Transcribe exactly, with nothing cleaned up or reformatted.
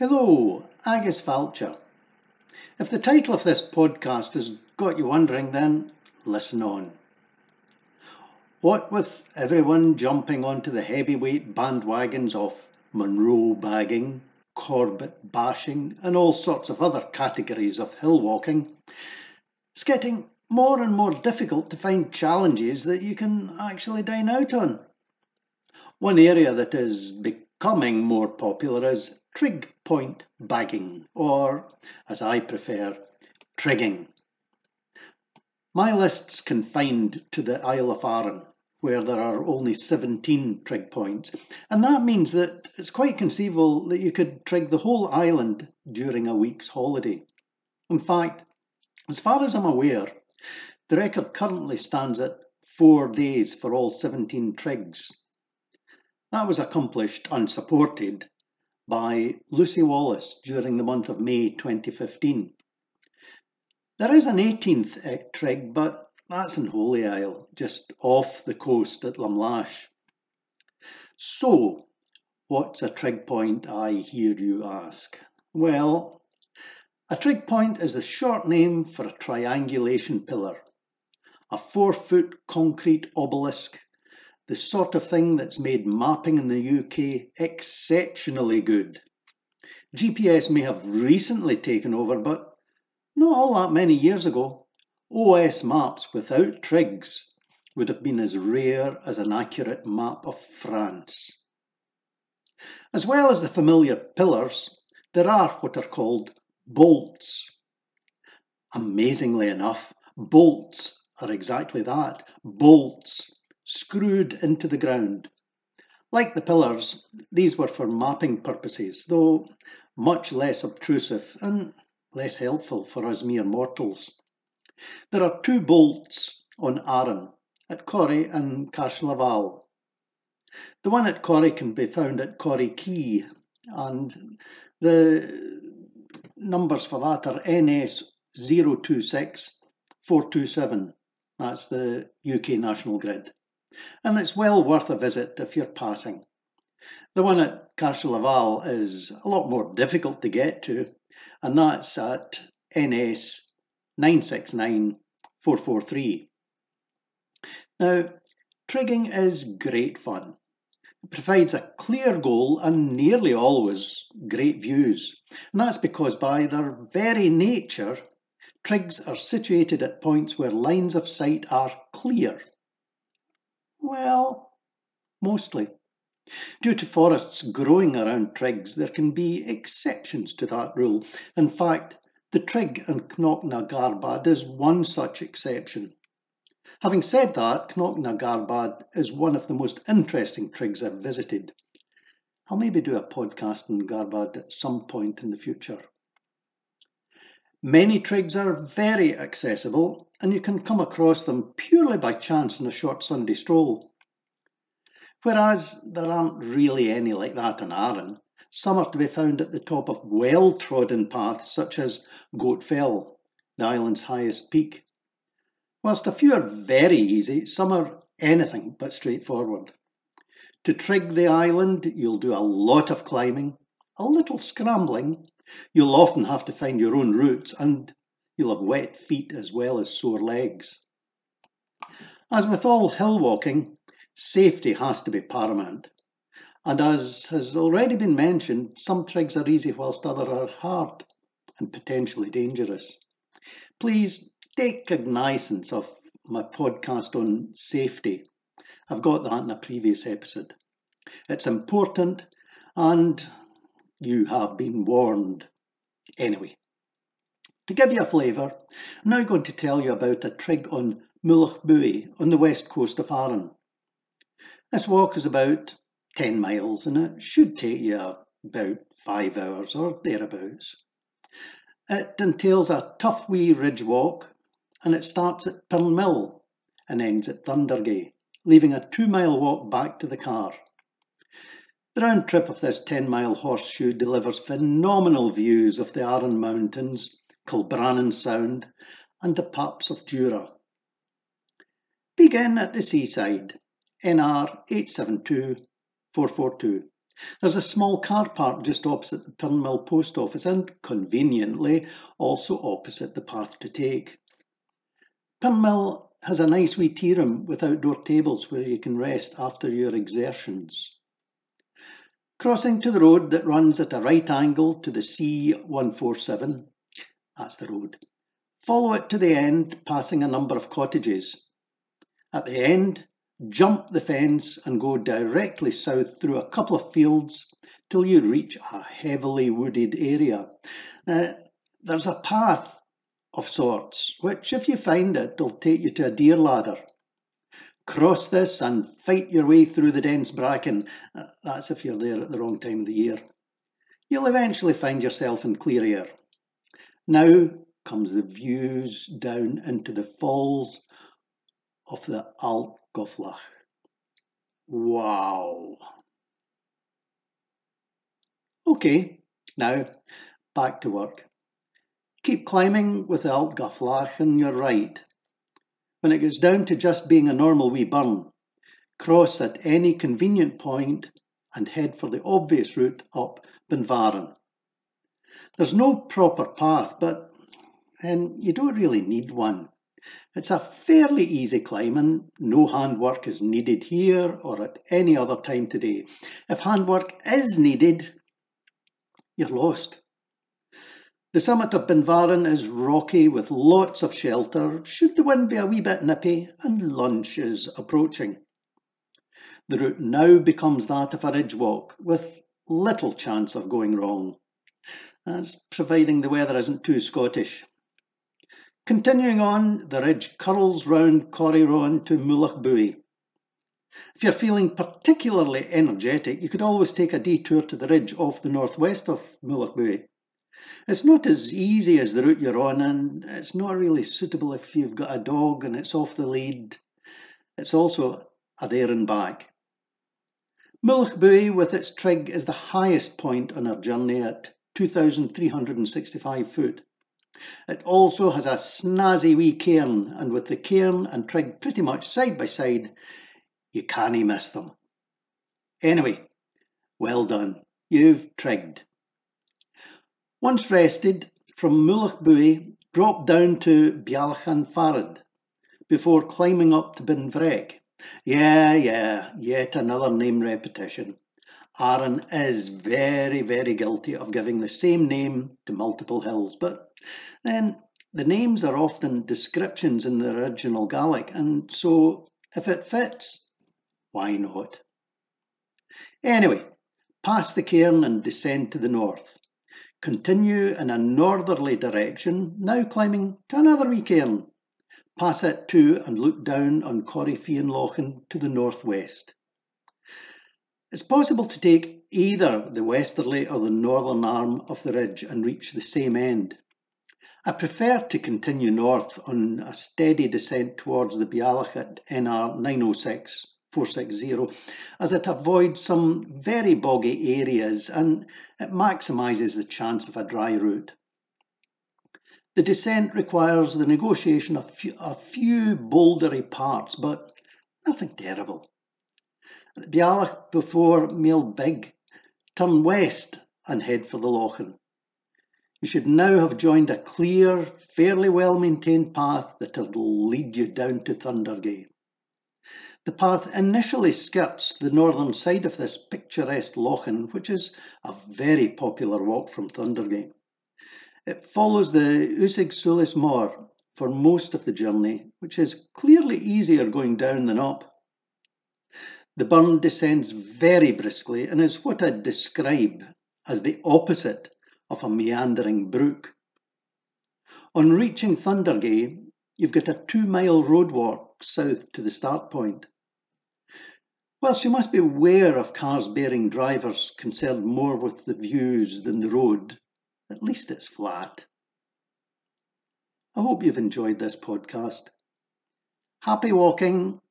Hello, Agus Falcher. If the title of this podcast has got you wondering, then listen on. What with everyone jumping onto the heavyweight bandwagons of Munro bagging, Corbett bashing, and all sorts of other categories of hill walking, it's getting more and more difficult to find challenges that you can actually dine out on. One area that is becoming more popular is trig point bagging, or, as I prefer, trigging. My list's confined to the Isle of Arran, where there are only seventeen trig points, and that means that it's quite conceivable that you could trig the whole island during a week's holiday. In fact, as far as I'm aware, the record currently stands at four days for all seventeen trigs. That was accomplished unsupported by Lucy Wallace during the month of May twenty fifteen. There is an eighteenth trig, but that's in Holy Isle, just off the coast at Lumlash. So, what's a trig point, I hear you ask? Well, a trig point is the short name for a triangulation pillar, a four-foot concrete obelisk, the sort of thing that's made mapping in the U K exceptionally good. G P S may have recently taken over, but not all that many years ago, O S maps without trigs would have been as rare as an accurate map of France. As well as the familiar pillars, there are what are called bolts. Amazingly enough, bolts are exactly that, bolts, screwed into the ground. Like the pillars, these were for mapping purposes, though much less obtrusive and less helpful for us mere mortals. There are two bolts on Arran, at Corrie and Cashlaval. The one at Corrie can be found at Corrie Quay, and the numbers for that are N S zero two six four two seven. That's the U K National Grid. And it's well worth a visit if you're passing. The one at Cashlaval is a lot more difficult to get to, and that's at N S nine six nine four four three. Now, trigging is great fun. It provides a clear goal and nearly always great views. And that's because by their very nature, trigs are situated at points where lines of sight are clear. Well, mostly. Due to forests growing around trigs, there can be exceptions to that rule. In fact, the trig in Knockna Garbad is one such exception. Having said that, Knockna Garbad is one of the most interesting trigs I've visited. I'll maybe do a podcast on Garbad at some point in the future. Many trigs are very accessible, and you can come across them purely by chance on a short Sunday stroll. Whereas there aren't really any like that in Arran, some are to be found at the top of well-trodden paths such as Goat Fell, the island's highest peak. Whilst a few are very easy, some are anything but straightforward. To trig the island, you'll do a lot of climbing, a little scrambling. You'll often have to find your own routes, and you'll have wet feet as well as sore legs. As with all hill walking, safety has to be paramount. And as has already been mentioned, some trigs are easy whilst others are hard and potentially dangerous. Please take cognizance of my podcast on safety. I've got that in a previous episode. It's important, and you have been warned. Anyway, to give you a flavour, I'm now going to tell you about a trig on Mullach Buoy on the west coast of Arran. This walk is about ten miles and it should take you about five hours or thereabouts. It entails a tough wee ridge walk, and it starts at Pirn Mill and ends at Thundergay, leaving a two mile walk back to the car. The round trip of this ten mile horseshoe delivers phenomenal views of the Arran Mountains, Kilbrannan Sound and the Paps of Jura. Begin at the seaside, N R eight seven two four four two, There's a small car park just opposite the Purnmill post office and, conveniently, also opposite the path to take. Purnmill has a nice wee tea room with outdoor tables where you can rest after your exertions. Crossing to the road that runs at a right angle to the C one forty-seven, that's the road. Follow it to the end, passing a number of cottages. At the end, jump the fence and go directly south through a couple of fields till you reach a heavily wooded area. Now, there's a path of sorts, which, if you find it, will take you to a deer ladder. Cross this and fight your way through the dense bracken. That's if you're there at the wrong time of the year. You'll eventually find yourself in clear air. Now comes the views down into the falls of the Alt Gofflach. Wow. Okay, now back to work. Keep climbing with the Alt Gofflach and you're right. When it gets down to just being a normal wee burn, cross at any convenient point and head for the obvious route up Benvaren. There's no proper path, but and you don't really need one. It's a fairly easy climb and no handwork is needed here or at any other time today. If handwork is needed, you're lost. The summit of Benvaren is rocky with lots of shelter, should the wind be a wee bit nippy, and lunch is approaching. The route now becomes that of a ridge walk, with little chance of going wrong. That's providing the weather isn't too Scottish. Continuing on, the ridge curls round Corryron to Mullachbuie. If you're feeling particularly energetic, you could always take a detour to the ridge off the northwest of Mullachbuie. It's not as easy as the route you're on, and it's not really suitable if you've got a dog and it's off the lead. It's also a there and back. Mullachbuie with its trig is the highest point on our journey at two thousand three hundred sixty-five foot. It also has a snazzy wee cairn, and with the cairn and trig pretty much side by side, you can't miss them. Anyway, well done, you've trigged. Once rested, from Mullachbuie, drop down to Bealchan Farad before climbing up to Benvrec. Yeah, yeah, yet another name repetition. Aaron is very, very guilty of giving the same name to multiple hills, but then the names are often descriptions in the original Gaelic, and so if it fits, why not? Anyway, pass the cairn and descend to the north. Continue in a northerly direction, now climbing to another wee cairn. Pass it too and look down on Corryfianlochan to the northwest. It's possible to take either the westerly or the northern arm of the ridge and reach the same end. I prefer to continue north on a steady descent towards the Bealach at N R nine oh six four sixty, as it avoids some very boggy areas and it maximises the chance of a dry route. The descent requires the negotiation of a few bouldery parts, but nothing terrible. At Bealach before Maelbig, turn west and head for the Lochan. You should now have joined a clear, fairly well-maintained path that will lead you down to Thundergate. The path initially skirts the northern side of this picturesque Lochan, which is a very popular walk from Thundergate. It follows the Uisig Sulis Moor for most of the journey, which is clearly easier going down than up. The burn descends very briskly and is what I'd describe as the opposite of a meandering brook. On reaching Thundergate, you've got a two-mile road walk south to the start point. Whilst you must be aware of cars bearing drivers concerned more with the views than the road, at least it's flat. I hope you've enjoyed this podcast. Happy walking